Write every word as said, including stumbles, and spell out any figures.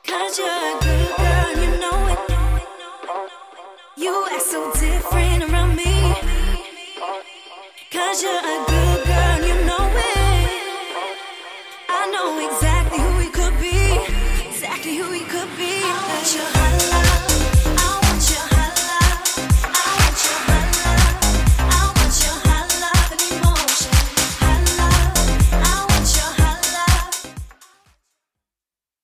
Cause you're a good girl, you know it. You act so different around me.